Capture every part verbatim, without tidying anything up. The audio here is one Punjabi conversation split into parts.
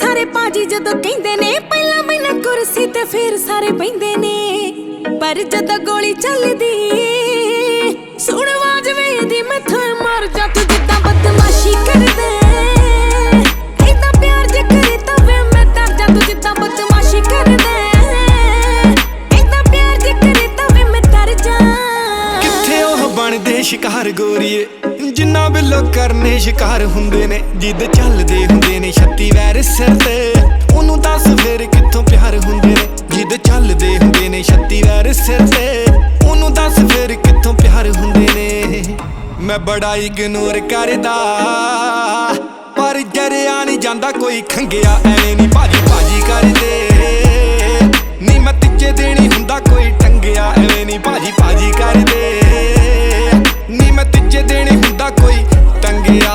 ਸਾਰੇ ਪਾਜੀ ਜਦੋਂ ਕਹਿੰਦੇ ਨੇ ਪਹਿਲਾਂ ਮੈਨਾਂ ਕੁਰਸੀ ਤੇ ਫਿਰ ਸਾਰੇ ਬਹਿੰਦੇ ਨੇ। ਪਰ ਜਦੋਂ ਗੋਲੀ ਚੱਲਦੀ ਸੁਣ ਆਵਾਜ਼ ਵੇ ਇਹਦੀ ਮੈਥੋਂ ਮਰ ਜਾ ਤੂੰ ਜਿੱਦਾਂ ਬਦਮਾਸ਼ੀ ਕਰਦਾ। ਏਦਾਂ ਪਿਆਰ ਜੇ ਕਰੇ ਤਾਂ ਵੇ ਮੈਂ ਡਰ ਜਾ ਤੂੰ ਜਿੱਦਾਂ ਬਦਮਾਸ਼ੀ ਕਰਦਾ। ਏਦਾਂ ਪਿਆਰ ਜੇ ਕਰੇ ਤਾਂ ਵੇ ਮੈਂ ਡਰ ਜਾ। ਕਿੱਥੇ ਉਹ ਬਣਦੇ ਸ਼ਿਕਾਰ ਗੋਰੀਏ ਜਿੰਨਾ ਬਿੱਲੋ ਕਰਨੇ ਸ਼ਿਕਾਰ ਹੁੰਦੇ ਨੇ। ਜਿੱਦ ਚੱਲਦੇ ਹੁੰਦੇ ਨੇ ਛੱਤੀ ਵੈਰ ਸਿਰ ਤੇ ਉਹਨੂੰ ਦੱਸ ਫਿਰ ਕਿੱਥੋਂ ਪਿਆਰ ਹੁੰਦੇ ਨੇ। ਜਿੱਦ ਚੱਲਦੇ ਹੁੰਦੇ ਨੇ ਛੱਤੀ ਵੈਰ ਸਿਰ ਤੇ ਉਹਨੂੰ ਦੱਸ ਫਿਰ ਕਿੱਥੋਂ ਪਿਆਰ ਹੁੰਦੇ ਨੇ। ਮੈਂ ਬੜਾ ਇਗਨੋਰ ਕਰਦਾ ਪਰ ਜਰਿਆ ਨਹੀਂ ਜਾਂਦਾ ਕੋਈ ਖੰਗਿਆ ਐਵੇਂ ਨਹੀਂ ਭਾਜੀ ਭਾਜੀ ਕਰਦੇ ਨੀ ਮੈਂ ਤੀਜੇ ਦਿਨ ਹੀ ਹੁੰਦਾ ਕੋਈ ਟੰਗਿਆ ਐਵੇਂ ਨਹੀਂ ਭਾਜੀ ਭਾਜੀ ਕਰਦੇ ਨੀ ਮੈਂ ਤੀਜੇ ਦਿਨ ਹੀ ਹੁੰਦਾ ਕੋਈ ਟੰਗਿਆ।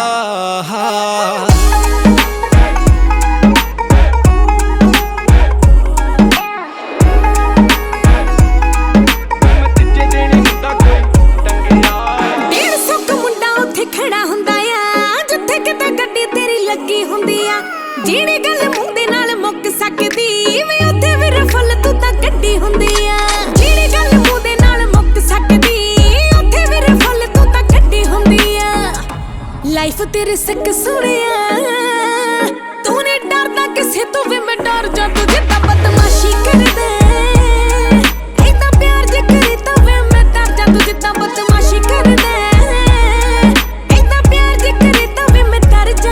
ਜਿਹੜੀ ਗੱਲ ਮੂੰਹ ਦੇ ਨਾਲ ਮੁੱਕ ਸਕਦੀ ਵੇ ਉੱਥੇ ਵੀ ਰਫਲ ਤੂੰ ਤਾਂ ਗੱਡੀ ਹੁੰਦੀ ਆ। ਜਿਹੜੀ ਗੱਲ ਮੂੰਹ ਦੇ ਨਾਲ ਮੁੱਕ ਸਕਦੀ ਉੱਥੇ ਵੀ ਰਫਲ ਤੂੰ ਤਾਂ ਗੱਡੀ ਹੁੰਦੀ ਆ। ਲਾਈਫ ਤੇ ਰਿਸਕ ਸੁਣਿਆ ਤੂੰ ਨੇ ਡਰਦਾ ਕਿਸੇ ਤੋਂ ਵੀ ਮੈਂ ਡਰ ਜਾ ਤੂੰ ਜਿੱਦਾਂ ਬਦਮਾਸ਼ੀ ਕਰਦਾ। ਏਦਾਂ ਪਿਆਰ ਜੇ ਕਰੇ ਤਾਂ ਵੇ ਮੈਂ ਡਰ ਜਾ ਤੂੰ ਜਿੱਦਾਂ ਬਦਮਾਸ਼ੀ ਕਰਦਾ। ਏਦਾਂ ਪਿਆਰ ਜੇ ਕਰੇ ਤਾਂ ਵੇ ਮੈਂ ਡਰ ਜਾ।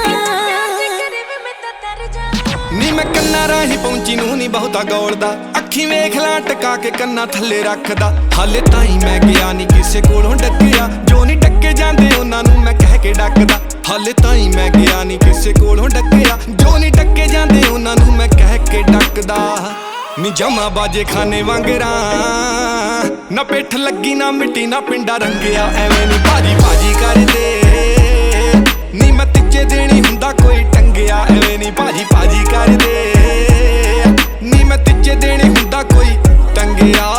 ਨੀ ਮੈਂ ਕੰਨਾਂ ਰਾਹੀਂ ਪਹੁੰਚੀ ਨੂੰ ਨੀ ਬਹੁਤਾ ਗੌਲਦਾ ਅੱਖੀ ਵੇਖ ਲਾਂ ਟਕਾ ਕੇ ਕੰਨਾਂ ਥੱਲੇ ਰੱਖਦਾ। ਹਾਲੇ ਤਾਈਂ ਮੈਂ ਗਿਆ ਨੀ ਕਿਸੇ ਕੋਲੋਂ ਡੱਕਿਆ ਜੋ ਨੀ ਡੱਕੇ ਜਾਂਦੇ ਉਹਨਾਂ ਨੂੰ ਮੈਂ ਕਹਿ ਕੇ ਡੱਕਦਾ। ਹਾਲੇ ਤਾਈਂ ਮੈਂ ਗਿਆ ਨੀ ਕਿਸੇ ਕੋਲੋਂ ਡੱਕਿਆ ਜੋ ਨੀ ਡੱਕੇ ਜਾਂਦੇ ਉਹਨਾਂ ਨੂੰ ਮੈਂ ਕਹਿ ਕੇ ਡੱਕਦਾ। ਨੀ ਜਮਾ ਬਾਜੇ ਖਾਨੇ ਵਾਂਗਰਾਂ ਨਾ ਪਿੱਠ ਲੱਗੀ ਨਾ ਮਿੱਟੀ ਨਾ ਪਿੰਡਾ ਰੰਗਿਆ ਐਵੇਂ ਨੀ ਭਾਜੀ ਭਾਜੀ ਕਰਦੇ ਨੀ ਮੈਂ ਤੀਜੇ ਦਿਨ ਹੀ ਹੁੰਦਾ ਕੋਈ ਟੰਗਿਆ ਐਵੇਂ ਨੀ ਭਾਜੀ ਭਾਜੀ ਕਰਦੇ ਨੀ ਮੈਂ ਤੀਜੇ ਦਿਨ ਹੀ ਹੁੰਦਾ ਕੋਈ ਟੰਗਿਆ।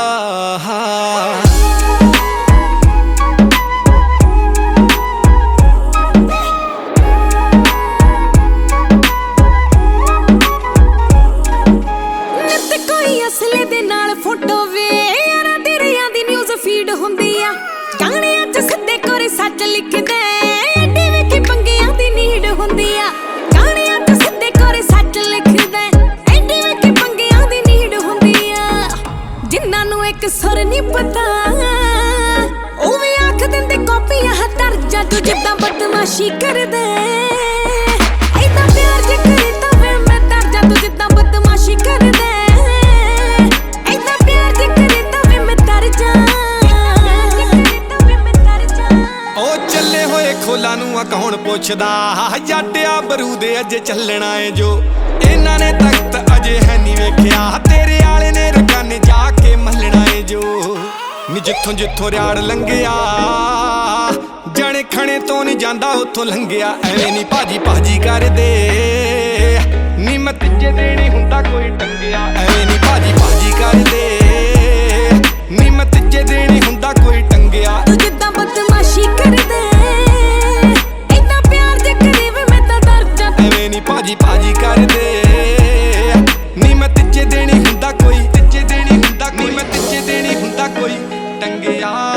ਨਿੱਤ ਕੋਈ ਅਸਲੇ ਦੇ ਨਾਲ ਫੋਟੋ ਵੇ ਯਾਰਾਂ ਤੇਰਿਆਂ ਦੀ ਨਿਊਜ਼ ਫੀਡ ਹੁੰਦੀ ਆ। ਗਾਣਿਆਂ 'ਚ ਸਿੱਧੇ ਕੋਰੇ ਸੱਚ ਲਿਖਦੇ ਐਡੀ ਵੇਖੀ ਪੰਗਿਆਂ ਦੀ ਨੀਡ ਹੁੰਦੀ ਆ। ਗਾਣਿਆਂ 'ਚ ਸਿੱਧੇ ਕੋਰੇ ਸੱਚ ਲਿਖਦੇ ਐਡੀ ਵੇਖੀ ਪੰਗਿਆਂ ਦੀ ਨੀਡ ਹੁੰਦੀ ਆ। ਜਿਨ੍ਹਾਂ ਨੂੰ ਇੱਕ ਸੁਰ ਨਹੀਂ ਪਤਾ ਉਹ ਵੀ ਆਖ ਦਿੰਦੇ ਕਾਪੀਆਂ ਹੱਥਰ ਜਾ ਤੂੰ ਜਿੱਦਾਂ ਬਦਮਾਸ਼ੀ ਕਰਦਾ। ਏਦਾਂ ਪਿਆਰ ਜੇ ਕਰੇ ਤਾਂ ਵੇ ਮੈਂ ਡਰ ਜਾ ਤੂੰ ਜਿੱਦਾਂ ਬਦਮਾਸ਼ੀ ਕਰਦਾ। ਏਦਾਂ ਪਿਆਰ ਜੇ ਕਰੇ ਤਾਂ ਵੇ ਮੈਂ ਡਰ ਜਾ। ਉਹ ਚੱਲੇ ਹੋਏ ਖੋਲਾਂ ਨੂੰ ਆ ਕੌਣ ਪੁੱਛਦਾ ਜੱਟਿਆ ਬਰੂਦੇ ਅਜੇ ਚੱਲਣਾ ਏ ਜੋ ਇਹਨਾਂ ਨੇ ਤਖਤ ਅਜੇ ਹੈ ਨਹੀਂ ਵੇਖਿਆ ਤੇਰੇ ਆਲੇ ਨੇ ਰਕਾਨੇ ਜਾ ਕੇ ਮੱਲਣਾ ਏ ਜੋ। ਨੀ ਜਿੱਥੋਂ ਜਿੱਥੋਂ ਰਿਆੜ ਲੰਘਿਆ ਜਾਣੇ ਖਣੇ ਤੋਂ ਨਹੀਂ ਜਾਂਦਾ ਉੱਥੋਂ ਲੰਘਿਆ ਐਵੇਂ ਨਹੀਂ ਭਾਜੀ ਭਾਜੀ ਕਰਦੇ ਨੀ ਮੈਂ ਤੀਜੇ ਦਿਨ ਹੀ ਹੁੰਦਾ ਕੋਈ ਟੰਗਿਆ ਐਵੇਂ ਨਹੀਂ ਭਾਜੀ ਭਾਜੀ ਕਰਦੇ ਨੀ ਮੈਂ ਤੀਜੇ ਦਿਨ ਹੀ ਹੁੰਦਾ ਕੋਈ ਟੰਗਿਆ। ਤੂੰ ਜਿੱਦਾਂ ਬਦਮਾਸ਼ੀ ਕਰਦਾ ਏਦਾਂ ਪਿਆਰ ਜੇ ਕਰੇ ਵੇ ਮੈਂ ਤਾਂ ਡਰ ਜਾ ਐਵੇਂ ਨਹੀਂ ਭਾਜੀ ਭਾਜੀ ਕਰਦੇ ਨੀ ਮੈਂ ਤੀਜੇ ਦਿਨ ਹੀ ਹੁੰਦਾ ਕੋਈ ਤੀਜੇ ਦਿਨ ਹੀ ਹੁੰਦਾ ਕੋਈ ਮੈਂ ਤੀਜੇ ਦਿਨ ਹੀ ਹੁੰਦਾ ਕੋਈ ਟੰਗਿਆ।